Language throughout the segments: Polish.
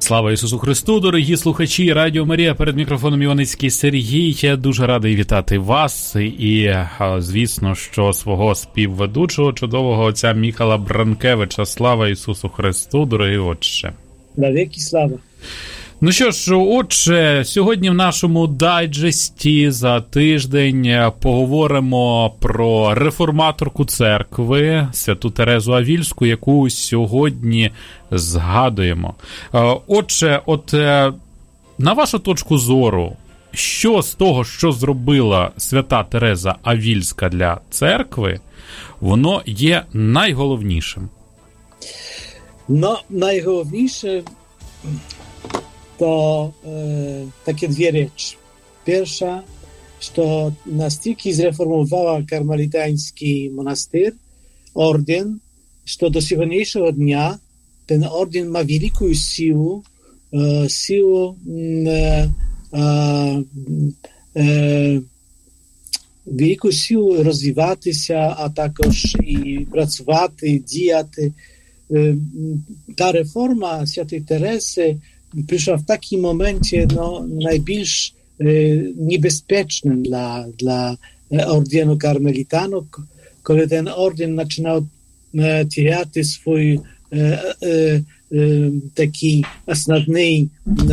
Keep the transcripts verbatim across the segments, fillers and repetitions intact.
Слава Ісусу Христу, дорогі слухачі Радіо Марія, перед мікрофоном Іваницький Сергій. Я дуже радий вітати вас і, звісно, що свого співведучого, чудового отця Міхала Бранкевича. Слава Ісусу Христу, дорогий отче. Навіки слава. Ну що ж, отже, сьогодні в нашому дайджесті за тиждень поговоримо про реформаторку церкви святу Терезу Авільську, яку сьогодні згадуємо. Отже, от на вашу точку зору, що з того, що зробила свята Тереза Авільська для церкви, воно є найголовнішим? No, najgłówniejsze to e, takie dwie rzeczy. Pierwsza, że настільки zreformowała karmelitański monastyr, orden, że do dzisiejszego dnia ten orden ma wielką siłę, e, siłę e, e, wielką siłę rozwijać się, a także i pracować, działać. Ta reforma świętej Teresy przyszła w takim momencie no, najbardziej niebezpiecznym dla, dla ordenu karmelitanu, kiedy ten orden zaczynał terać swój taki основний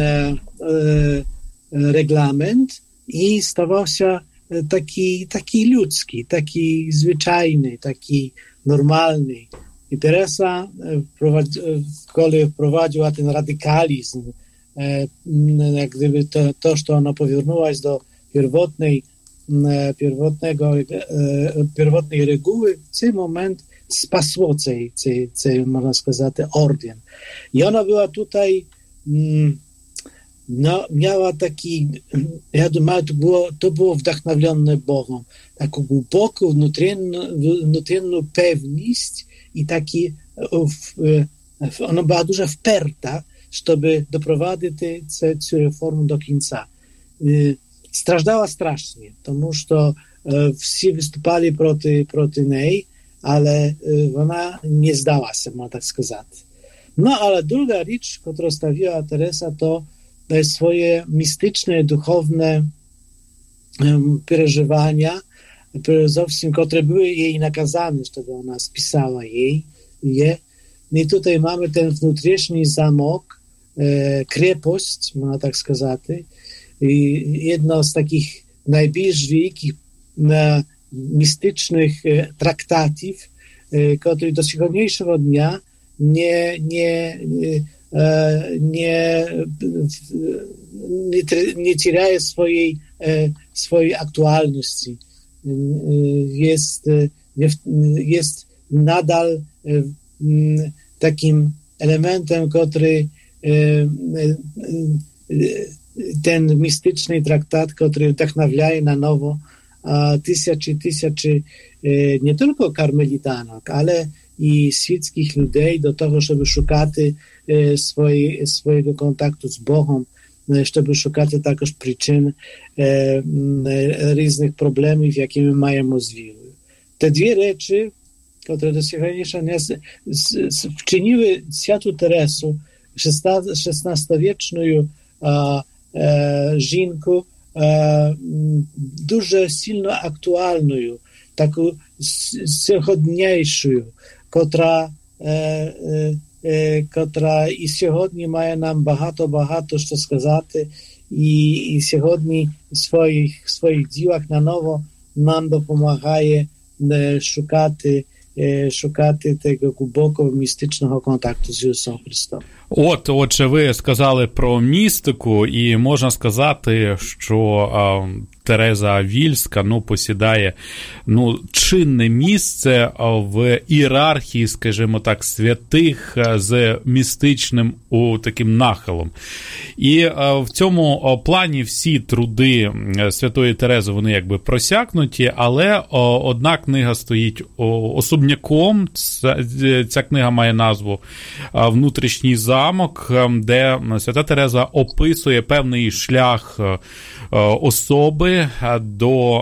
reglament i stawał się taki, taki ludzki, taki zwyczajny, taki normalny. I Teresa, kiedy wprowadziła ten radykalizm, jak gdyby to, to że ona powróciła do pierwotnej, pierwotnego, pierwotnej reguły, w tym moment spasło tej, tej, tej, można сказать, orden. I ona była tutaj, no, miała taki, ja думаю, to było, to było wdохновленное Bogiem, taką głęboką, внутреннюю pewność, i taki, ona była dużo wperta, żeby doprowadzić tę reformę do końca. Strażdała strasznie, тому że wszyscy wystupali proti, proti niej, ale ona nie zdała się, można tak сказать. No, ale druga rzecz, którą stawiła Teresa, to swoje mistyczne, duchowne przeżywania, które były jej nakazane, żeby ona spisała jej, je. I tutaj mamy ten wnętrzny zamok, e, krepość, można tak сказать, i jedno z takich najbardziej wielkich e, mistycznych e, traktatów, e, które do dzisiejszego dnia nie, nie, e, nie, nie, nie terяje swojej, e, swojej aktualności. Jest, jest nadal takim elementem, który ten mistyczny traktat, który wdохновляє na nowo tysiące, tysiące nie tylko karmelitanok, ale i świeckich ludzi do tego, żeby szukać swojej, swojego kontaktu z Bogiem, żeby szukać także przyczyn e, różnych problemów, jakie my mamy z wiarą. Te dwie rzeczy, które do dzisiejszego dnia wczyniły świętą Teresę, szesnastowieczną żonkę, dużo silno aktualną, taką codzienniejszą, która która i сьогодні має нам багато-багато що сказати, і, і сьогодні в своїх, своїх ділах наново нам допомагає шукати, шукати tego глибокого містичного контакту з Ісусом Христом. От, отже, ви сказали про містику, і можна сказати, що а, Тереза Авільська, ну, посідає, ну, чинне місце в ієрархії, скажімо так, святих з містичним у, таким нахилом. І а, в цьому плані всі труди святої Терези, вони якби просякнуті, але о, одна книга стоїть особняком, ця, ця книга має назву «Внутрішній замок», де свята Тереза описує певний шлях особи до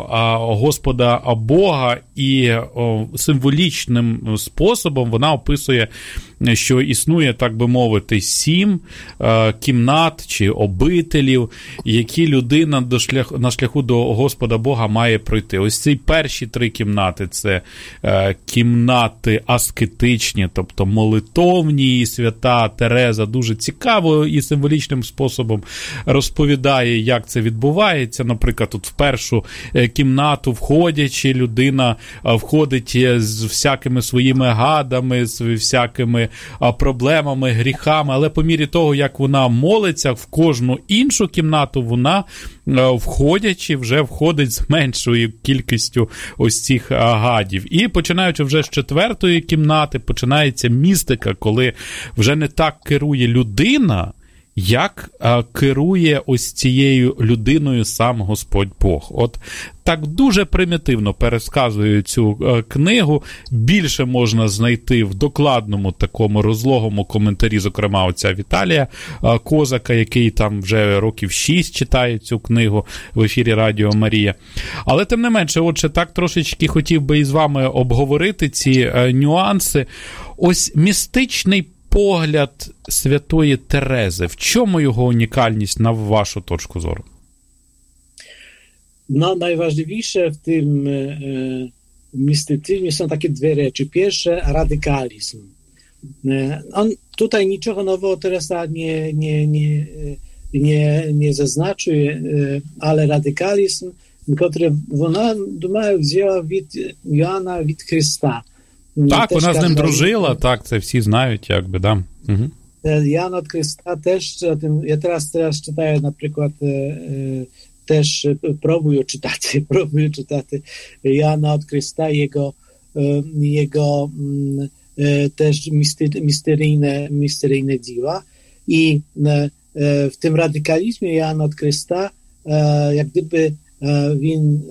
Господа Бога, і символічним способом вона описує що існує, так би мовити, сім кімнат чи обителів, які людина до шляху, на шляху до Господа Бога має пройти. Ось ці перші три кімнати – це кімнати аскетичні, тобто молитовні, і свята Тереза дуже цікаво і символічним способом розповідає, як це відбувається. Наприклад, тут в першу кімнату входячи, людина входить з всякими своїми гадами, з всякими проблемами, гріхами, але по мірі того, як вона молиться, в кожну іншу кімнату вона, входячи, вже входить з меншою кількістю ось цих гадів. І починаючи вже з четвертої кімнати, починається містика, коли вже не так керує людина, як а, керує ось цією людиною сам Господь Бог. От так дуже примітивно пересказую цю а, книгу. Більше можна знайти в докладному такому розлогому коментарі, зокрема оця Віталія а, Козака, який там вже років шість читає цю книгу в ефірі Радіо Марія. Але тим не менше, отже, так трошечки хотів би із вами обговорити ці а, нюанси. Ось містичний погляд святої Терези. В чому його унікальність на вашу точку зору? No, najważniejsze w tym e, mistycyzmie są takie dwie rzeczy. Pierwsze, radykalizm. E, on tutaj niczego nowego Teresa nie, nie, nie, nie, nie zaznaczył, e, ale radykalizm, który ona, думаю, wzięła від Joana, від Христа. Так, вона з ним дружила, так, це всі знають, якби, да. Угу. Jan od Chrysta też, ja teraz, teraz czytam na przykład też próbuję czytać, próbuję czytać Jana od Chrysta, jego, jego też misteryjne, misteryjne dzieła i w tym radykalizmie Jana od Chrysta jak gdyby win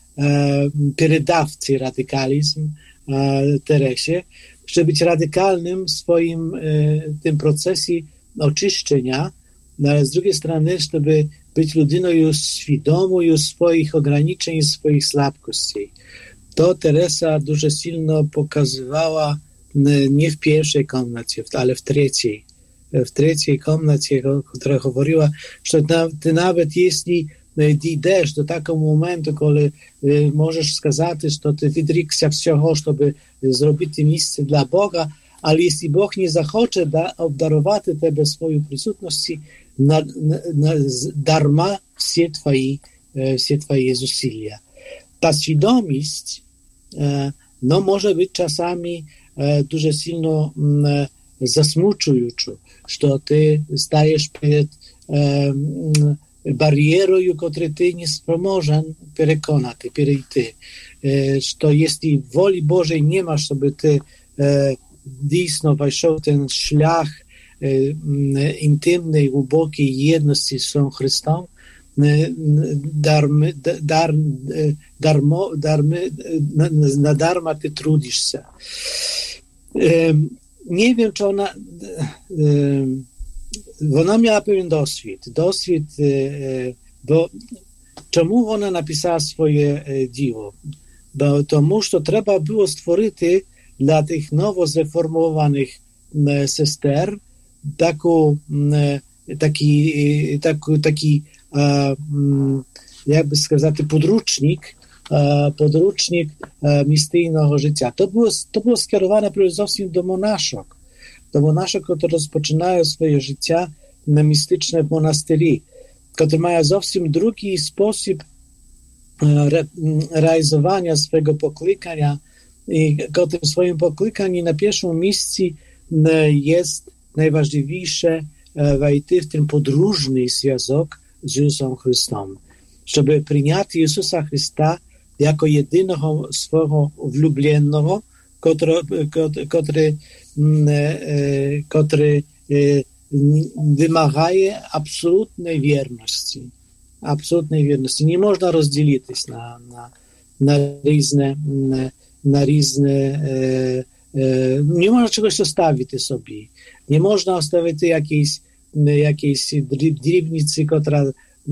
передавці radykalizm Teresie, żeby być radykalnym w swoim y, tym procesie oczyszczenia, no, ale z drugiej strony, żeby być ludyną już świadomą już swoich ograniczeń i swoich słabkości. To Teresa дуже silno pokazywała y, nie w pierwszej komnacie, ale w trzeciej. W trzeciej komnacie, która mówiła, że na, ty nawet jeśli dійдеш до такого моменту, коли е, можеш сказати, що ти відрікся всього, щоб зробити місце для Бога, але якщо Бог не захоче да, обдарувати тебе своєю присутністю, на, на, на, дарма всі твої, е, всі твої зусилля. Та свідомість е, no, może być czasami e, дуже сильно e, засмучуючою, що ти стаєш перед e, barierą, której ty nie spromożen przekonać, przejść. Że jeśli woli Bożej nie masz, żeby ty действительно weszł ten szlach intymnej, głębokiej jedności z Chrystusem, darmy, dar, darmo, darmy, na, na darma ty trudzisz się. Nie wiem, czy ona... Вона miała pewien doswid. Doswid, bo czemu ona napisała swoje dzieło? Bo тому, що треба було створити для тих новозреформованих сестер таку, такі, таку, такі, як би сказати, подручник, подручник містичного життя. То було, то було скероване зовсім до монашок. Do monaszek, które rozpoczynają swoje życie na mistyczne monastery, które mają zupełnie drugi sposób re, realizowania swojego poklykania i które w swoim poklykaniu na pierwszym miejscu jest najważniejsze wejść w ten podróżny związek z Jezusem Chrystusem, żeby przyjąć Jezusa Chrysta jako jedynego swojego wlubionego, który, który który wymaga absolutnej wierności. Absolutnej wierności. Nie można rozdzielić na, na, na różne, na różne nie można czegoś zostawić sobie. Nie można zostawić jakiejś, jakiejś drobnicy, która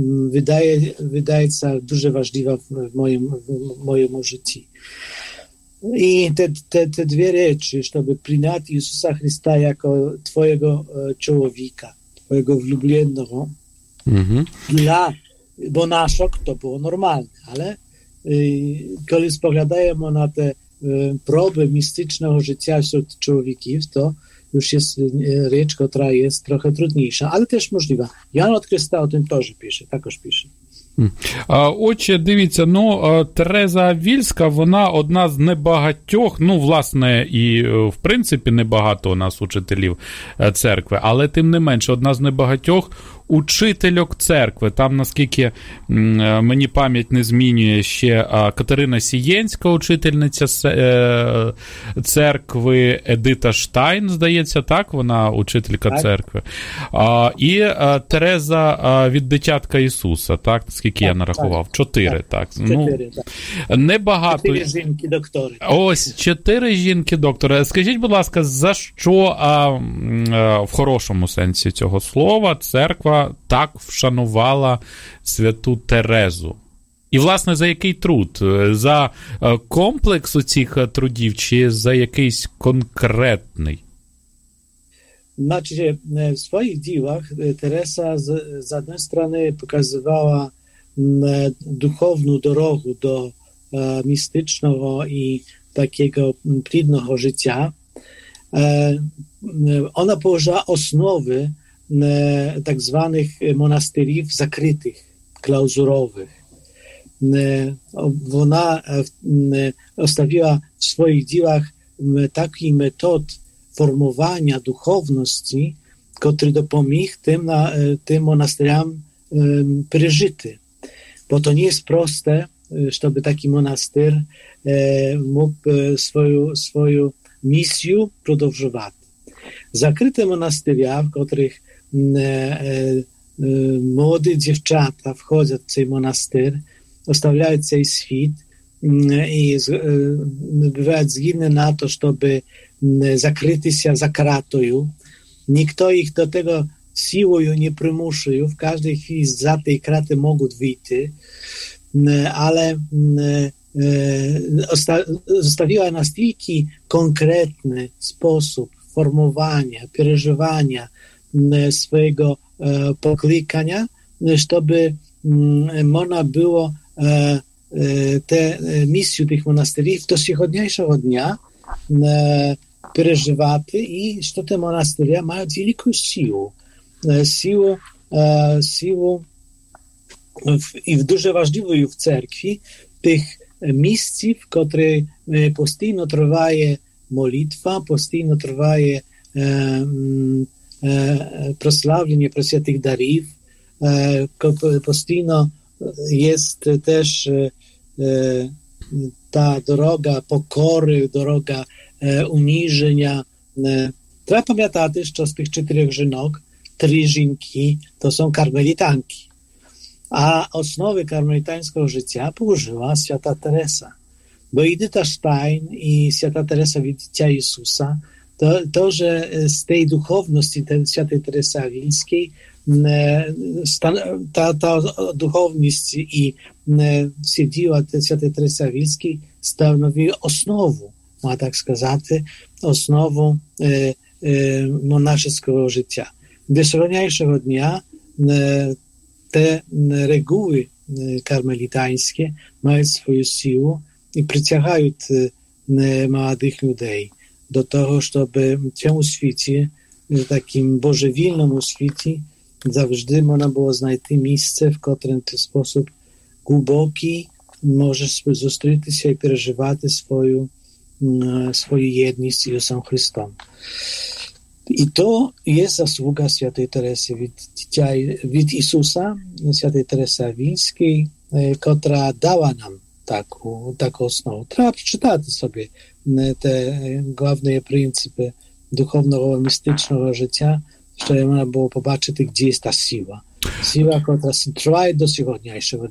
wydaje, wydaje się dużo ważliwa w moim, w moim życiu. I te, te, te dwie rzeczy, żeby przyjąć Jezusa Chrysta jako twojego człowieka, twojego wlubionego, mm-hmm. dla, bo naszok to było normalne, ale y, kiedy spoglądamy na te y, próby mistycznego życia wśród człowieków, to już jest y, rzecz, która jest trochę trudniejsza, ale też możliwa. Jan od Chrysta o tym też pisze, takoż pisze. Отже, дивіться, ну, Тереза Вільська, вона одна з небагатьох, ну, власне, і, в принципі, небагато у нас учителів церкви, але, тим не менше, одна з небагатьох учительок церкви. Там, наскільки мені пам'ять не змінює, ще Катерина Сієнська, учительниця церкви, Едита Штайн, здається, так? Вона учителька так. церкви. І Тереза від Дитятка Ісуса, так? Наскільки так, я нарахував? Так. Чотири, так. так. Чотири, ну, так. Небагато. Чотири жінки-доктори. Ось, чотири жінки-доктори. Скажіть, будь ласка, за що а, в хорошому сенсі цього слова церква так вшанувала святу Терезу? І, власне, за який труд? За комплекс у цих трудів чи за якийсь конкретний? Znaczy, w swoich dziełach Teresa z, z jednej strony pokazywała duchowną drogę do e, mistycznego i takiego plidnego życia. E, ona położyła osnowy e, tak zwanych monastyrów zakrytych, klauzurowych. E, ona e, ostawiła w swoich dziełach taki metod formowania duchowności, który dopomógł tym, na, tym monastyriom um, przeżyty. Bo to nie jest proste, żeby taki monastyr e, mógł swoją, swoją misję продовжувати. Zakryte monastyria, w których e, e, młode dziewczęta wchodzą w ten monastyr, ostawiają ten świat i e, bywają zgodne na to, żeby zakryty się za kratą. Nikt ich do tego siłą nie przymuszył. W każdej chwili za tej kraty mogą wyjść, ale zostawiła nas tylko konkretny sposób formowania, przeżywania swojego poklikania, żeby można było tę misję tych monastyriów do dzisiejszego dnia przeżywać i że te monastyria mają wielką siłę. Siłę, siłę i w dużo ważliwą w cerkwi tych miejsc, w których postійно trwaje modlitwa, postійно trwaje prosławienie Prесвятих darów, postійно jest też ta droga pokory, droga uniżenia. Trzeba pamiętać, że z tych czterech żynok trzy żynki to są karmelitanki, a osnowy karmelitańskiego życia położyła święta Teresa. Bo Edyta Stein i święta Teresa Widzicia Jezusa, to, to, że z tej duchowności tej świętej Teresy Awilskiej ta, ta duchowność i siedziła świętej Teresy Awilskiej stanowi osnowę, można tak сказать, osnowę e, e, monaszego życia. Do dzisiejszego dnia e, te reguły karmelitańskie mają swoją siłę i przyciągają młodych ludzi do tego, żeby w tym świecie, w takim bożewilnym świecie, zawsze można było znaleźć miejsce, w którym w sposób głęboki możesz zostrzeć się i przeżywać swoją, swoją jedność z Jezusem Chrystusem. I to jest zasługa świętej Teresy від Jezusa, świętej Teresy Awilskiej, która dała nam taką, taką osnowę. Trzeba przeczytać sobie te główne pryncypy duchownego, mistycznego życia, żeby można było zobaczyć, gdzie jest ta siła. Siła, która trwa do dzisiejszego dnia.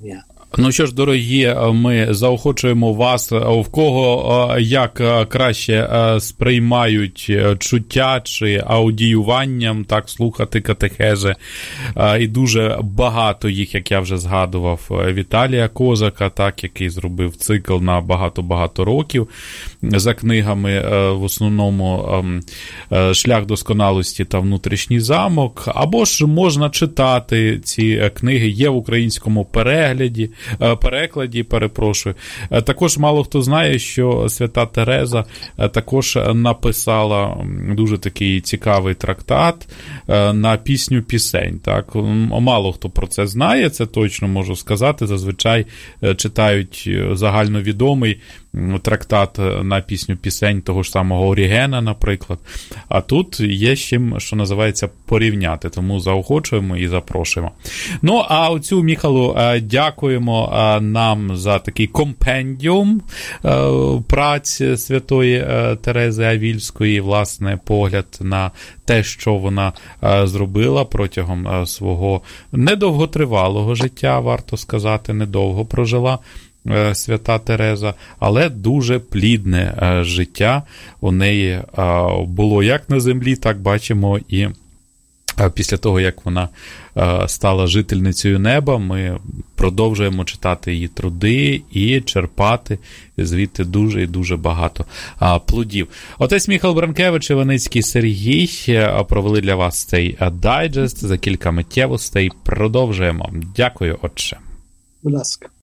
Ну що ж, дорогі, ми заохочуємо вас, в кого як краще сприймають чуття чи аудіюванням, так, слухати катехези. І дуже багато їх, як я вже згадував, Віталія Козака, так, який зробив цикл на багато-багато років за книгами, в основному «Шлях досконалості» та «Внутрішній замок». Або ж можна читати ці книги, є в українському перегляді, перекладі, перепрошую. Також мало хто знає, що свята Тереза також написала дуже такий цікавий трактат на пісню пісень. Так? Мало хто про це знає, це точно можу сказати. Зазвичай читають загальновідомий трактат на пісню пісень того ж самого Орігена, наприклад. А тут є з чим, що називається, порівняти. Тому заохочуємо і запрошуємо. Ну, а оцю, Міхалу, дякуємо нам за такий компендіум праці святої Терези Авільської, власне, погляд на те, що вона зробила протягом свого недовготривалого життя, варто сказати, недовго прожила свята Тереза, але дуже плідне життя у неї було як на землі, так бачимо і після того, як вона стала жительницею неба, ми продовжуємо читати її труди і черпати звідти дуже і дуже багато плодів. Отець Міхал Бранкевич, Іваницький Сергій провели для вас цей дайджест за кілька миттєвостей. Продовжуємо. Дякую, отче. Будь ласка.